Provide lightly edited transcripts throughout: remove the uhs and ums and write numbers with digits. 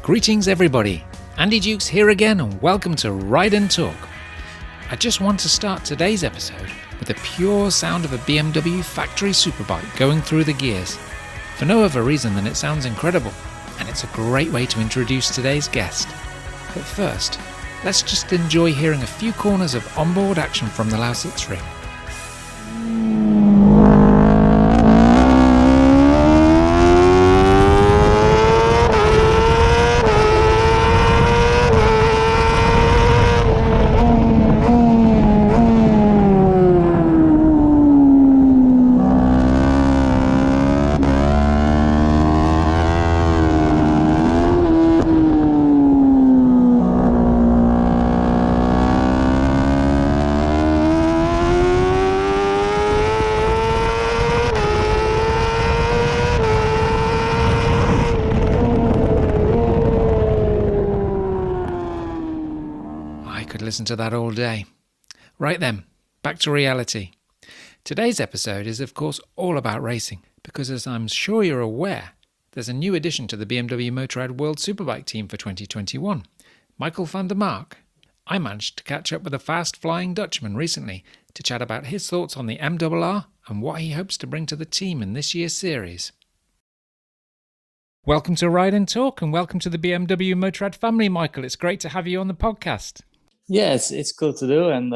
Greetings everybody, Andy Dukes here again and welcome to Ride and Talk. I just want to start today's episode with the pure sound of a BMW factory superbike going through the gears, for no other reason than it sounds incredible, and it's a great way to introduce today's guest. But first, let's just enjoy hearing a few corners of onboard action from the Lausitz Ring. Listen to that all day. Right then, back to reality. Today's episode is of course all about racing, because as I'm sure you're aware, there's a new addition to the BMW Motorrad World Superbike team for 2021, Michael van der Mark. I managed to catch up with a fast-flying Dutchman recently to chat about his thoughts on the MRR and what he hopes to bring to the team in this year's series. Welcome to Ride and Talk and welcome to the BMW Motorrad family, Michael. It's great to have you on the podcast. Yeah, it's cool to do, and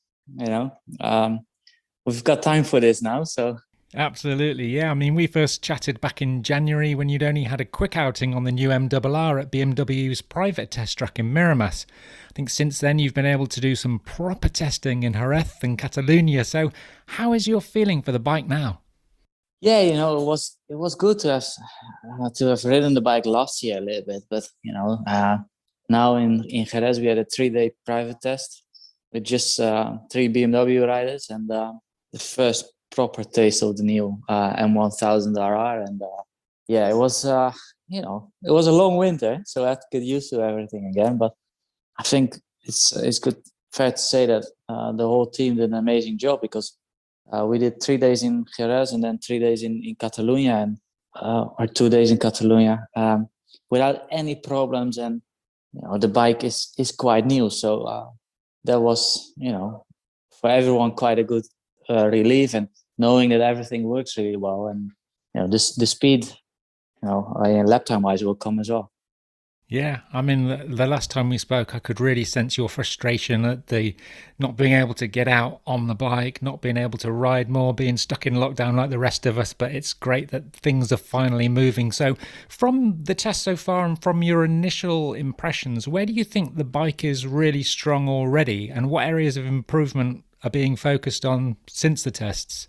we've got time for this now. So absolutely, yeah. I mean, we first chatted back in January when you'd only had a quick outing on the new MRR at BMW's private test track in Miramas. I think since then you've been able to do some proper testing in Jerez and Catalonia. So, how is your feeling for the bike now? Yeah, it was good to have ridden the bike last year a little bit, but now in Jerez, we had a 3-day private test with just 3 BMW riders and the first proper taste of the new M1000RR. And it was, it was a long winter, so I had to get used to everything again. But I think it's fair to say that the whole team did an amazing job, because we did 3 days in Jerez and then 3 days in Catalonia, or 2 days in Catalonia, without any problems. And the bike is quite new, so that was, for everyone quite a good relief, and knowing that everything works really well, and the speed, lap time wise will come as well. Yeah, I mean, the last time we spoke, I could really sense your frustration at the not being able to get out on the bike, not being able to ride more, being stuck in lockdown like the rest of us. But it's great that things are finally moving. So from the test so far and from your initial impressions, where do you think the bike is really strong already, and what areas of improvement are being focused on since the tests?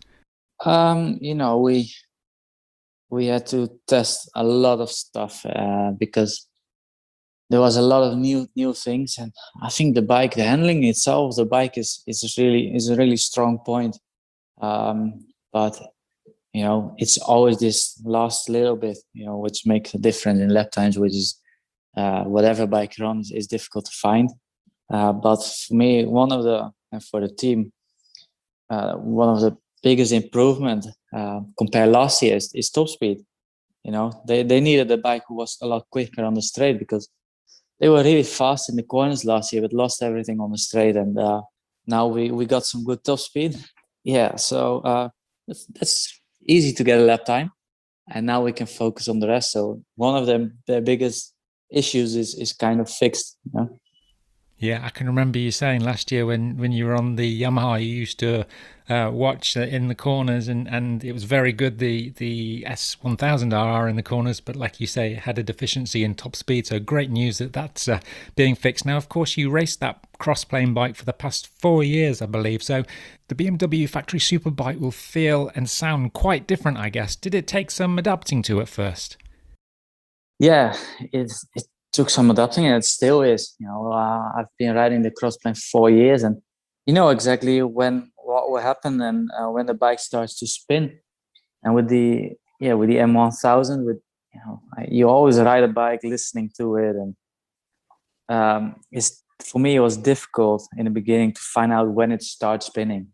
We had to test a lot of stuff because there was a lot of new things, and I think the handling itself, the bike is a really strong point. But it's always this last little bit, which makes a difference in lap times, which is whatever bike runs is difficult to find. But for me, for the team, one of the biggest improvement compared last year is top speed. They needed a bike who was a lot quicker on the straight, because they were really fast in the corners last year, but lost everything on the straight. And now we got some good top speed. Yeah, so that's easy to get a lap time. And now we can focus on the rest. So one of their biggest issues is kind of fixed. Yeah, I can remember you saying last year when you were on the Yamaha, you used to watch in the corners, and it was very good, the S1000RR in the corners, but like you say, it had a deficiency in top speed. So great news that's being fixed. Now, of course, you raced that cross-plane bike for the past 4 years, I believe. So the BMW factory superbike will feel and sound quite different, I guess. Did it take some adapting to at first? Yeah, it took some adapting, and it still is. I've been riding the crossplane for 4 years, and you know exactly what will happen, and when the bike starts to spin. And with the M1000, you always ride a bike listening to it, and for me it was difficult in the beginning to find out when it starts spinning.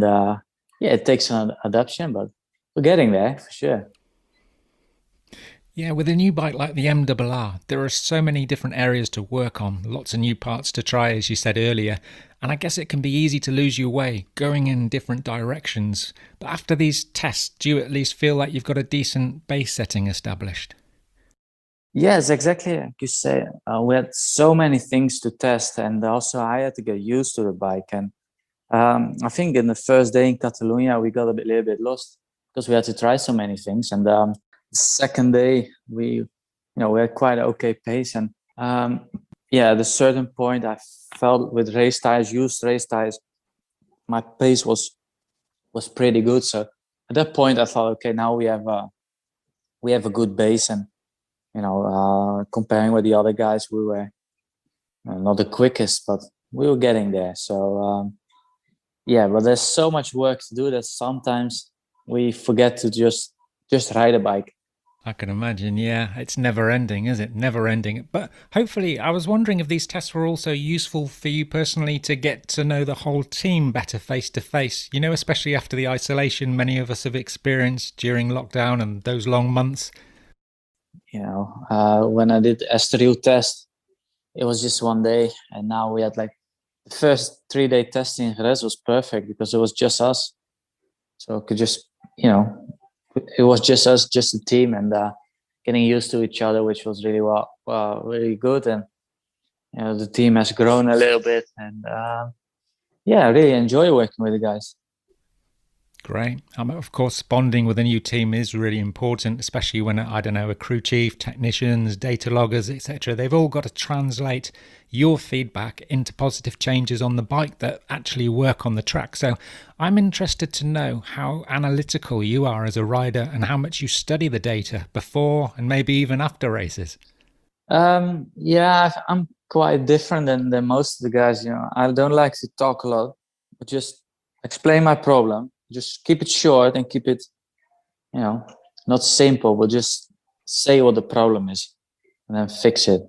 It takes an adaptation, but we're getting there for sure. Yeah, with a new bike like the MRR, there are so many different areas to work on, lots of new parts to try, as you said earlier, and I guess it can be easy to lose your way, going in different directions. But after these tests, do you at least feel like you've got a decent base setting established? Yes, exactly like you say. We had so many things to test, and also I had to get used to the bike. And I think in the first day in Catalonia, we got little bit lost because we had to try so many things. And the second day, we had quite an okay pace. And yeah, at a certain point, I felt with race tires, used race tires, my pace was pretty good. So at that point, I thought, okay, now we have a good base, and comparing with the other guys, we were not the quickest, but we were getting there. So yeah, but there's so much work to do that sometimes we forget to just ride a bike. I can imagine, yeah. It's never ending, is it? Never ending. But hopefully, I was wondering if these tests were also useful for you personally to get to know the whole team better face to face, especially after the isolation many of us have experienced during lockdown and those long months. When I did Estoril test, it was just one day, and now we had like the first 3 day testing in Jerez was perfect because it was just us. So it could just, it was just us, just the team, and getting used to each other, which was really good. And the team has grown a little bit, and yeah, I really enjoy working with the guys. Great. Of course, bonding with a new team is really important, especially when, I don't know, a crew chief, technicians, data loggers, etc. They've all got to translate your feedback into positive changes on the bike that actually work on the track. So I'm interested to know how analytical you are as a rider and how much you study the data before and maybe even after races. Yeah, I'm quite different than most of the guys. I don't like to talk a lot, but just explain my problem. Just keep it short and keep it, not simple, but just say what the problem is and then fix it.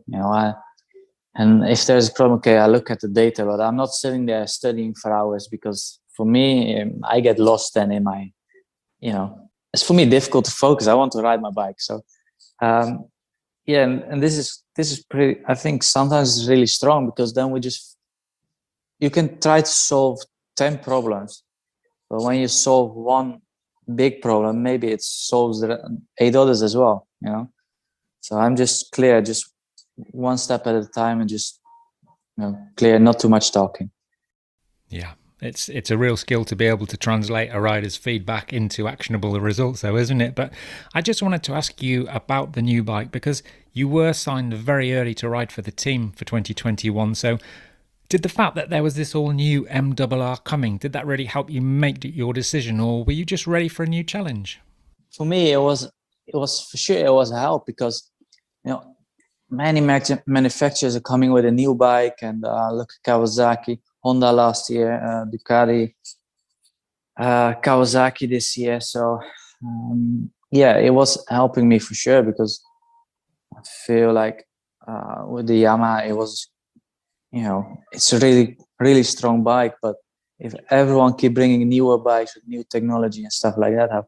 And if there's a problem, okay, I look at the data, but I'm not sitting there studying for hours because for me, I get lost then in my, it's for me difficult to focus. I want to ride my bike. So, yeah, and this is pretty, I think sometimes it's really strong because then you can try to solve 10 problems, but when you solve one big problem, maybe it solves the 8 others as well, So I'm just clear, just one step at a time, and just clear, not too much talking. Yeah, it's a real skill to be able to translate a rider's feedback into actionable results, though, isn't it? But I just wanted to ask you about the new bike because you were signed very early to ride for the team for 2021. So did the fact that there was this all new MRR coming, did that really help you make your decision, or were you just ready for a new challenge? For me, it was for sure it was a help because many manufacturers are coming with a new bike, and look at Kawasaki, Honda last year, Ducati, Kawasaki this year. So yeah, it was helping me for sure because I feel like with the Yamaha, it was, it's a really, really strong bike. But if everyone keep bringing newer bikes with new technology and stuff like that,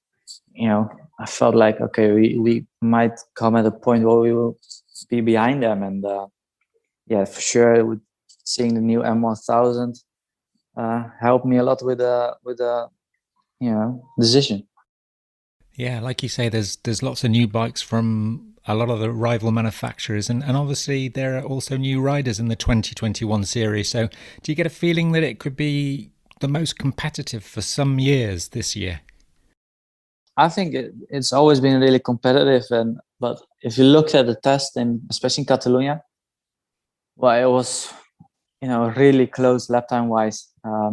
I felt like, okay, we might come at a point where we will be behind them. And yeah, for sure, with seeing the new M1000 helped me a lot with the decision. Yeah, like you say, there's lots of new bikes from a lot of the rival manufacturers, and obviously there are also new riders in the 2021 series. So do you get a feeling that it could be the most competitive for some years this year? I think it's always been really competitive, but if you look at the test, and especially in Catalonia, well, it was really close lap time wise,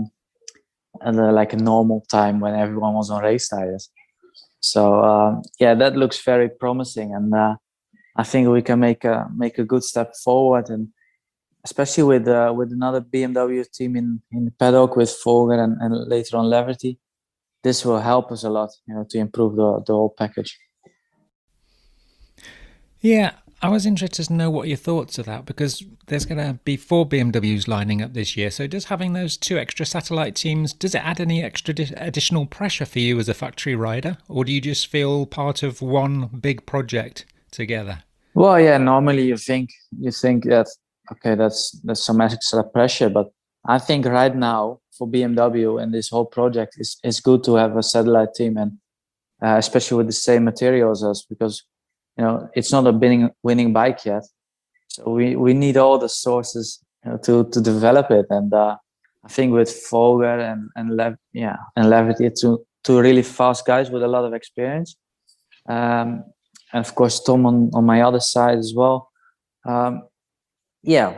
and like a normal time when everyone was on race tires. So yeah, that looks very promising, and I think we can make a good step forward, and especially with another BMW team in the paddock with Folger and later on Leverty, this will help us a lot, to improve the whole package. Yeah, I was interested to know what your thoughts are that because there's going to be 4 BMWs lining up this year. So does having those 2 extra satellite teams, does it add any extra additional pressure for you as a factory rider? Or do you just feel part of one big project together? Well, yeah, normally you think that okay, that's some extra pressure, but I think right now for BMW and this whole project is good to have a satellite team, and especially with the same materials as, because it's not a winning bike yet, so we need all the sources, to develop it. And I think with Folger and Levity, two really fast guys with a lot of experience, um, and of course Tom on my other side as well. Um, yeah,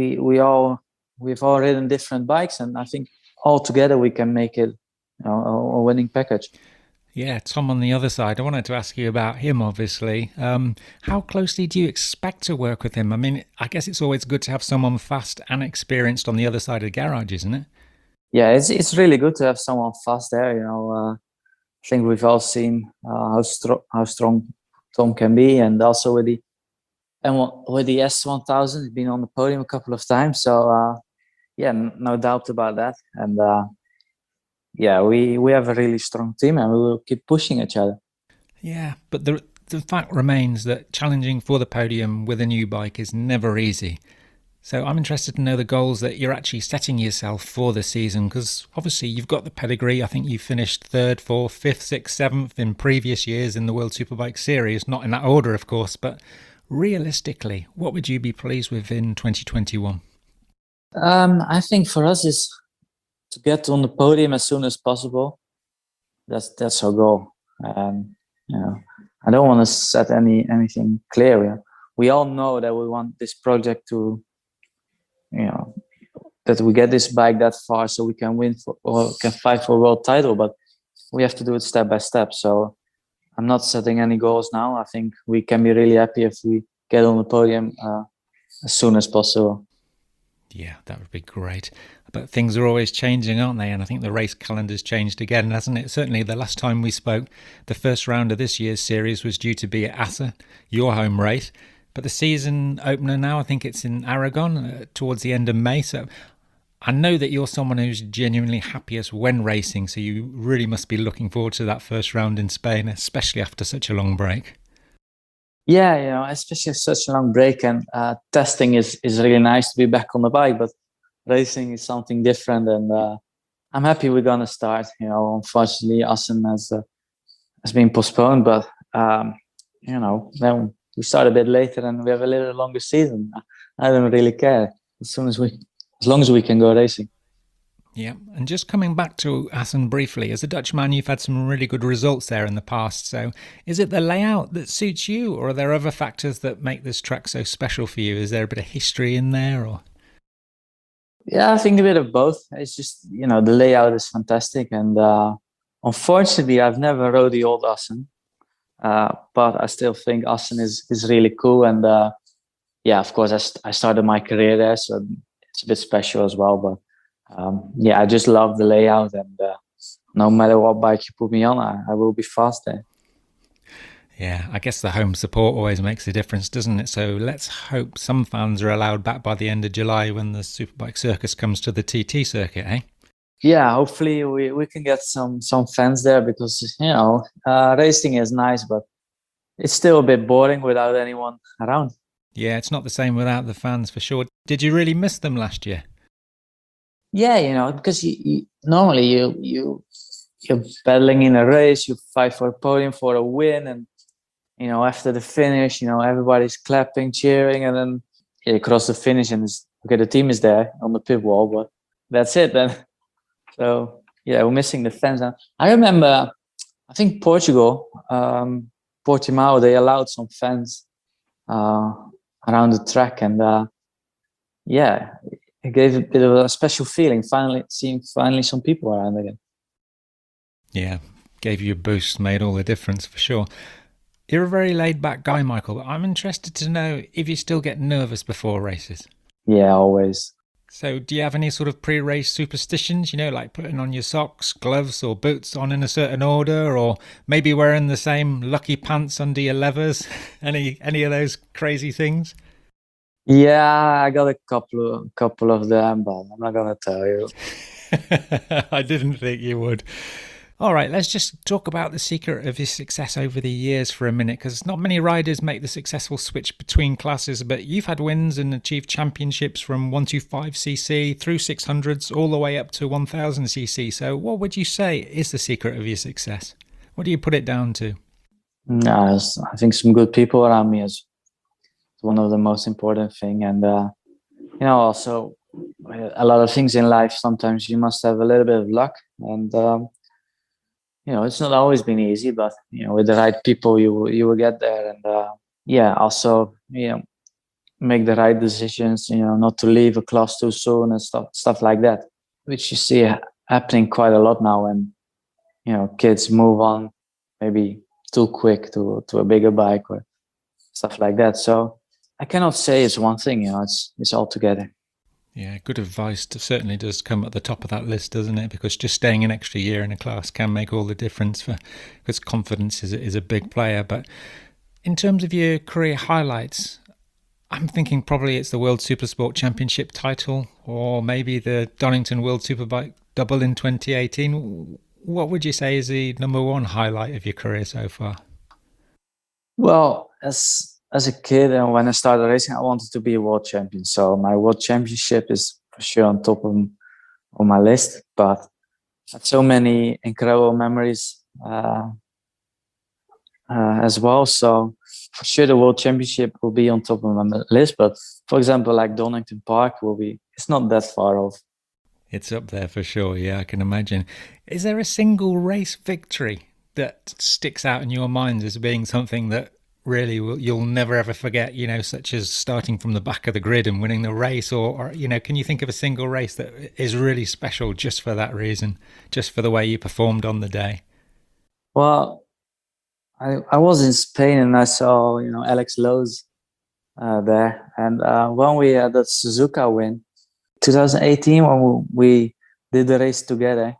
we've all ridden different bikes, and I think all together we can make it, a winning package. Yeah, Tom on the other side. I wanted to ask you about him, obviously. How closely do you expect to work with him? I mean, I guess it's always good to have someone fast and experienced on the other side of the garage, isn't it? Yeah, it's really good to have someone fast there. I think we've all seen how strong Tom can be, and also with the S1000, he's been on the podium a couple of times. So yeah, no doubt about that. And yeah, we have a really strong team, and we will keep pushing each other. Yeah, but the fact remains that challenging for the podium with a new bike is never easy. So I'm interested to know the goals that you're actually setting yourself for the season, because obviously you've got the pedigree. I think you finished third, fourth, fifth, sixth, seventh in previous years in the World Superbike Series, not in that order, of course, but realistically, what would you be pleased with in 2021? I think for us is to get on the podium as soon as possible. That's our goal. You know, I don't want to set anything clear. We all know that we want this project to, you know, that we get this bike that far so we can win for, or can fight for a world title. But we have to do it step by step. So I'm not setting any goals now. I think we can be really happy if we get on the podium as soon as possible. Yeah, that would be great. But things are always changing, aren't they? And I think the race calendar's changed again, hasn't it? Certainly the last time we spoke, the first round of this year's series was due to be at Assen, your home race. But the season opener now, I think it's in Aragon towards the end of May. So I know that you're someone who's genuinely happiest when racing. So you really must be looking forward to that first round in Spain, especially after such a long break. Yeah, especially such a long break, and testing is really nice to be back on the bike, but racing is something different. And I'm happy we're gonna start. Unfortunately, Assen has been postponed, but then we start a bit later and we have a little longer season. I don't really care as long as we can go racing. Yeah, and just coming back to Assen briefly, as a Dutchman, you've had some really good results there in the past. So, is it the layout that suits you, or are there other factors that make this track so special for you? Is there a bit of history in there, or? Yeah, I think a bit of both. It's just the layout is fantastic, and unfortunately, I've never rode the old Assen, but I still think Assen is really cool. And yeah, of course, I started my career there, so it's a bit special as well. But yeah, I just love the layout, and no matter what bike you put me on, I will be fast there. Yeah, I guess the home support always makes a difference, doesn't it? So let's hope some fans are allowed back by the end of July when the Superbike Circus comes to the TT circuit, eh? Yeah, hopefully we can get some fans there, because racing is nice, but it's still a bit boring without anyone around. Yeah, it's not the same without the fans for sure. Did you really miss them last year? Yeah, because normally you're battling in a race, you fight for a podium, for a win, and after the finish, everybody's clapping, cheering, and then you cross the finish and okay, the team is there on the pit wall, but that's it then. So yeah, we're missing the fans now. I remember, I think Portugal, Portimao, they allowed some fans uh, around the track, and yeah, it gave a bit of a special feeling. Finally, seeing some people around again. Yeah, gave you a boost, made all the difference for sure. You're a very laid back guy, Michael, but I'm interested to know if you still get nervous before races. Yeah, always. So, do you have any sort of pre-race superstitions? Like putting on your socks, gloves, or boots on in a certain order, or maybe wearing the same lucky pants under your levers? Any of those crazy things? Yeah, I got a couple of them, but I'm not gonna tell you. I didn't think you would. All right, let's just talk about the secret of his success over the years for a minute, because not many riders make the successful switch between classes, but you've had wins and achieved championships from 125cc through 600s all the way up to 1000cc. So, what would you say is the secret of your success? What do you put it down to? No, I think some good people around me is one of the most important thing, and also a lot of things in life. Sometimes you must have a little bit of luck, and it's not always been easy, but with the right people, you will get there. And yeah, also make the right decisions. Not to leave a class too soon and stuff like that, which you see happening quite a lot now. When kids move on maybe too quick to a bigger bike or stuff like that. So I cannot say it's one thing. It's all together. Yeah, good advice certainly does come at the top of that list, doesn't it? Because just staying an extra year in a class can make all the difference because confidence is a big player. But in terms of your career highlights, I'm thinking probably it's the World Supersport Championship title or maybe the Donington World Superbike double in 2018. What would you say is the number one highlight of your career so far? Well, as a kid and when I started racing, I wanted to be a world champion. So my world championship is for sure on top of my list. But I had so many incredible memories as well. So for sure, the world championship will be on top of my list. But for example, like Donington Park will be. It's not that far off. It's up there for sure. Yeah, I can imagine. Is there a single race victory that sticks out in your mind as being something that really you'll never ever forget, such as starting from the back of the grid and winning the race, or can you think of a single race that is really special just for that reason, just for the way you performed on the day? Well, I was in Spain and I saw Alex Lowe's there, and when we had the Suzuka win 2018 when we did the race together,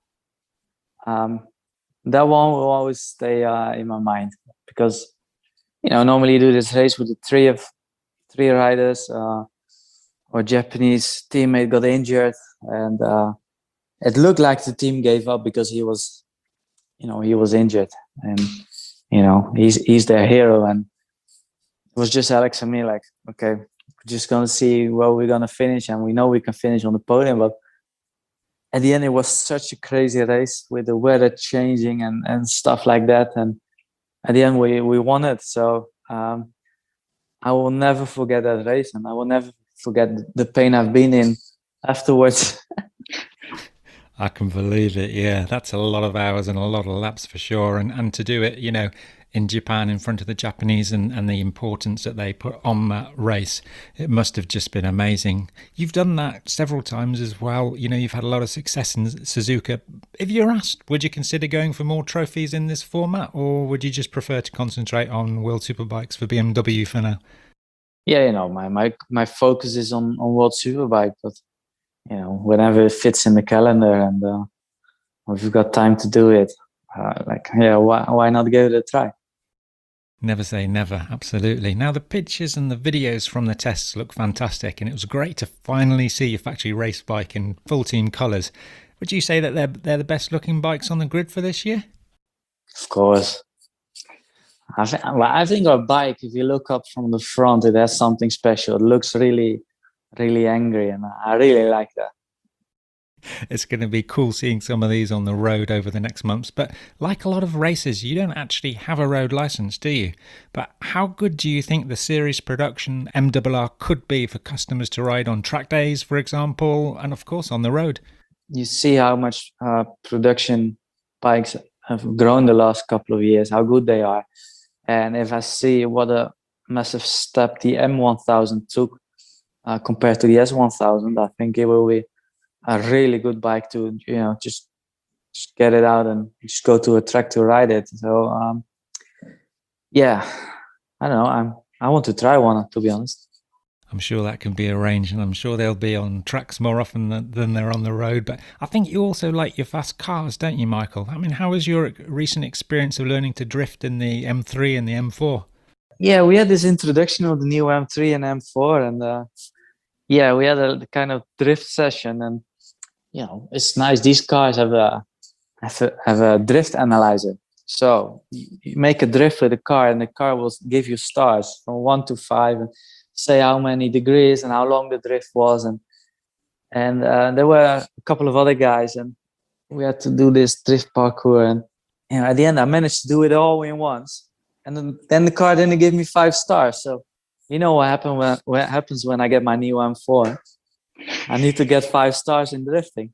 that one will always stay in my mind because normally you do this race with the three riders. Our Japanese teammate got injured, and it looked like the team gave up because he was injured, and he's their hero, and it was just Alex and me. Like, okay, we're just gonna see where we're gonna finish, and we know we can finish on the podium, but at the end it was such a crazy race with the weather changing and stuff like that, and at the end we won it. So I will never forget that race, and I will never forget the pain I've been in afterwards. I can believe it. Yeah, that's a lot of hours and a lot of laps for sure. And to do it, in Japan in front of the Japanese and the importance that they put on that race, it must have just been amazing. You've done that several times as well. You've had a lot of success in Suzuka. If you're asked, would you consider going for more trophies in this format, or would you just prefer to concentrate on World Superbikes for BMW for now? Yeah, my focus is on World Superbike, but whenever it fits in the calendar and if you've got time to do it, why not give it a try? Never say never, absolutely. Now, the pictures and the videos from the tests look fantastic, and it was great to finally see your factory race bike in full team colours. Would you say that they're the best looking bikes on the grid for this year? Of course. I think our bike, if you look up from the front, it has something special. It looks really, really angry, and I really like that. It's going to be cool seeing some of these on the road over the next months. But like a lot of races, you don't actually have a road license, do you? But how good do you think the series production MRR could be for customers to ride on track days, for example, and of course on the road? You see how much production bikes have grown the last couple of years, how good they are. And if I see what a massive step the M1000 took compared to the S1000, I think it will be a really good bike to just get it out and just go to a track to ride it. So yeah, I don't know. I want to try one, to be honest. I'm sure that can be arranged, and I'm sure they'll be on tracks more often than they're on the road. But I think you also like your fast cars, don't you, Michael? I mean, how was your recent experience of learning to drift in the M3 and the M4? Yeah, we had this introduction of the new M3 and M4, and yeah, we had a kind of drift session, and it's nice. These cars have a drift analyzer. So you make a drift with the car, and the car will give you stars from 1 to 5, and say how many degrees and how long the drift was, and there were a couple of other guys, and we had to do this drift parkour, and at the end I managed to do it all in once, and then the car didn't give me 5 stars. So what happens when I get my new M4? I need to get 5 stars in drifting.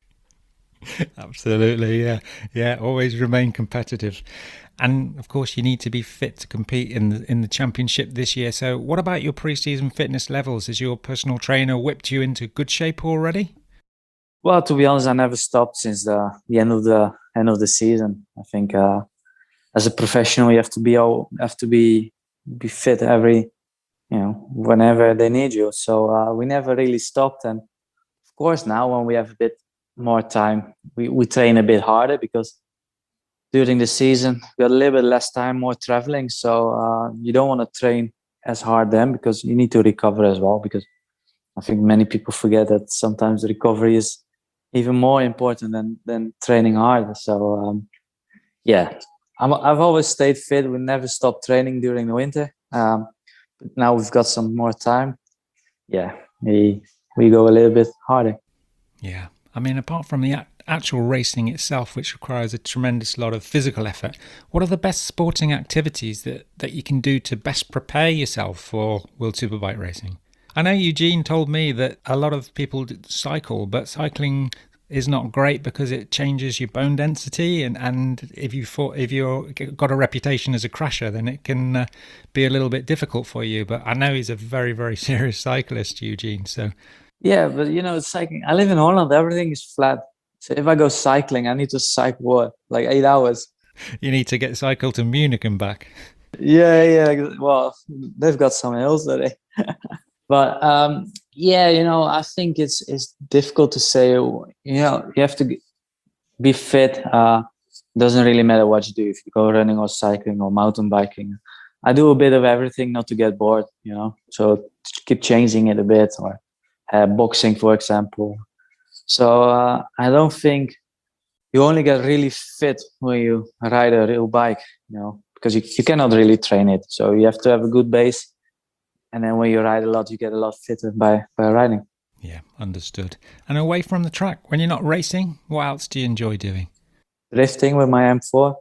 Absolutely, yeah. Always remain competitive, and of course you need to be fit to compete in the championship this year. So, what about your pre-season fitness levels? Has your personal trainer whipped you into good shape already? Well, to be honest, I never stopped since the end of the season. I think as a professional, you have to be fit every whenever they need you. So we never really stopped, and of course now when we have a bit more time, we train a bit harder, because during the season we got a little bit less time, more traveling. So you don't want to train as hard then, because you need to recover as well. Because I think many people forget that sometimes the recovery is even more important than training hard. So yeah, I've always stayed fit. We never stopped training during the winter. But now we've got some more time. Yeah, we go a little bit harder. Yeah. I mean, apart from the actual racing itself, which requires a tremendous lot of physical effort, what are the best sporting activities that you can do to best prepare yourself for World Superbike racing? I know Eugene told me that a lot of people cycle, but cycling is not great because it changes your bone density, and if you've got a reputation as a crasher, then it can be a little bit difficult for you. But I know he's a very, very serious cyclist, Eugene, so... Yeah, but it's cycling. I live in Holland. Everything is flat. So if I go cycling, I need to cycle like 8 hours. You need to get cycle to Munich and back. Yeah. Well, they've got some hills there. But I think it's difficult to say. You have to be fit. Doesn't really matter what you do, if you go running or cycling or mountain biking. I do a bit of everything, not to get bored. So to keep changing it a bit, or boxing, for example. So I don't think you only get really fit when you ride a real bike, because you cannot really train it. So you have to have a good base, and then when you ride a lot, you get a lot fitter by riding. Yeah, understood. And away from the track, when you're not racing, what else do you enjoy doing? Drifting with my M4.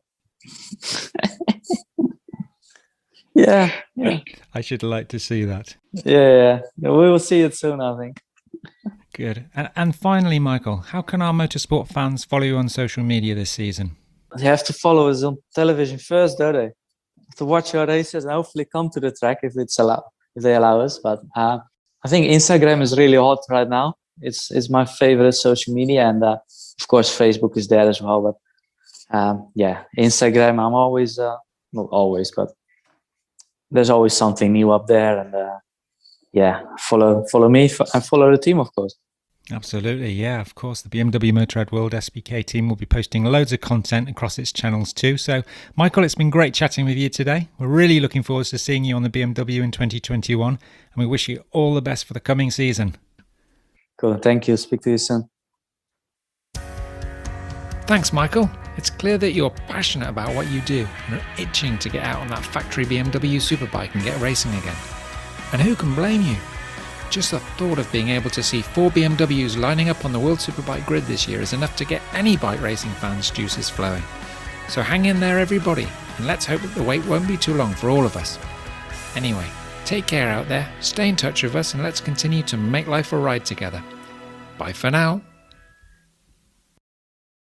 Yeah. I should like to see that. Yeah. We will see it soon, I think. Good. And finally, Michael, how can our motorsport fans follow you on social media this season? They have to follow us on television first, don't they? To watch our races and hopefully come to the track if they allow us. But I think Instagram is really hot right now. It's my favorite social media, and of course Facebook is there as well. But Instagram, I'm always not always, but there's always something new up there, and follow me and follow the team, of course. Absolutely, yeah, of course. The BMW Motorrad World SBK team will be posting loads of content across its channels too. So, Michael, it's been great chatting with you today. We're really looking forward to seeing you on the BMW in 2021, and we wish you all the best for the coming season. Cool, thank you. Speak to you soon. Thanks, Michael. It's clear that you're passionate about what you do and are itching to get out on that factory BMW Superbike and get racing again. And who can blame you? Just the thought of being able to see 4 BMWs lining up on the World Superbike grid this year is enough to get any bike racing fans' juices flowing. So hang in there, everybody, and let's hope that the wait won't be too long for all of us. Anyway, take care out there, stay in touch with us, and let's continue to make life a ride together. Bye for now.